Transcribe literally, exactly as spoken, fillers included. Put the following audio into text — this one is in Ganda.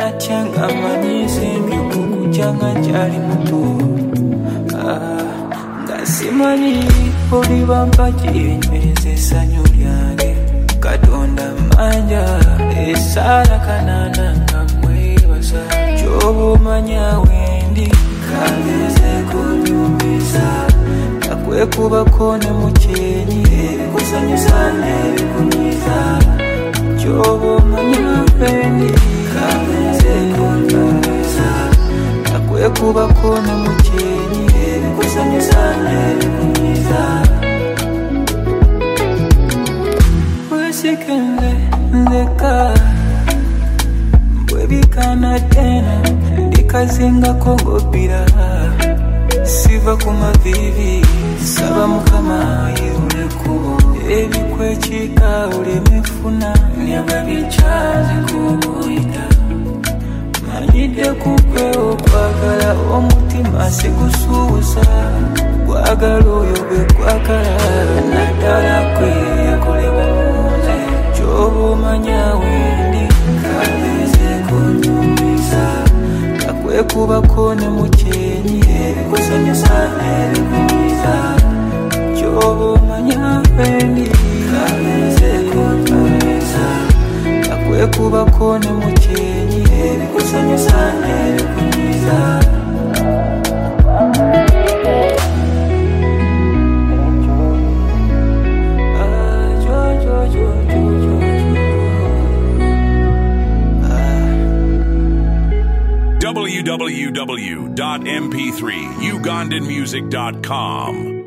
natyanga manyise byokukujanga kyali muto nga simanyi oliba mpaki enyweza essanyu lyange Katonda manja esala kanana nga mwebasa kyoba omanya wendi kageze kunyumisa nakwekubako ne mukyenyi ebikusanyusa n'ebikunyiza kyoba omanya wendi kageze kunyumisa nakwekubako ne mukyenyi ebikusanyusa n'ebikunyiza wesikenge ndeka bwebikana tena ndikazingako ngobira siva ku mavivi saba mukama yeruleko ebikwekika olemefuna nyaba bikyaze kubuyita manyidde kukwe okwagala omutima sigusuusa kwagala oyo gwe kwagala naddala kwe yakolebwa munze kyoba omanya wendi kageze kunyumisa nakwekubako ne mukyenyi ebikusanyusa n'ebikunyiza kyoba omanya wendi kageze kunyumisa nakwekubako ne mukyenyi ebikusanyusa n'ebikunyiza w w w dot m p three ugandan music dot com